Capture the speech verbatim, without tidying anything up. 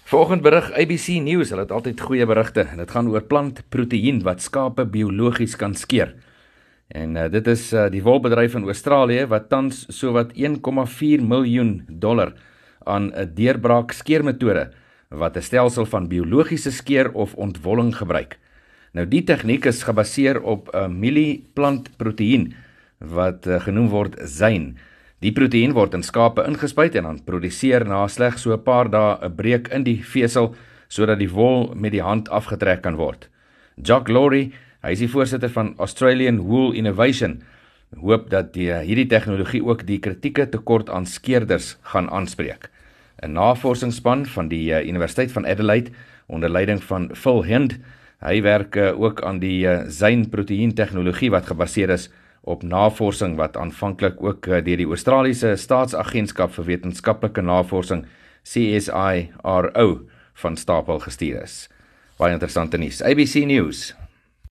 Vanoggend berig A B C News, hulle het altyd goeie berigte en dit gaan oor plantproteïen wat skape biologies kan skeer. En uh, dit is uh, die wolbedryf in Australië wat tans sowat een komma vier miljoen dollar aan 'n deurbraak skeermetode wat 'n stelsel van biologiese skeer of ontwolling gebruik. Nou die tegniek is gebaseer op 'n uh, mielieplantproteïen wat uh, genoem word zyne. Die proteïen word in skape ingespuit en dan produseer na slegs so 'n paar dae 'n breuk in die vesel sodat die wol met die hand afgetrek kan word. Jock Lowry, hy is die voorsitter van Australian Wool Innovation, hoop dat die, hierdie tegnologie ook die kritieke tekort aan skeerders gaan aanspreek. 'n Navorsingsspan van die uh, Universiteit van Adelaide onder leiding van Phil Hind, hy werk uh, ook aan die uh, zyne-proteïen tegnologie wat gebaseer is op navorsing wat aanvanklik ook deur die Australiese Staatsagentskap vir Wetenskaplike Navorsing C S I R O van stapel gestuur is. Baie interessante nuus. A B C News.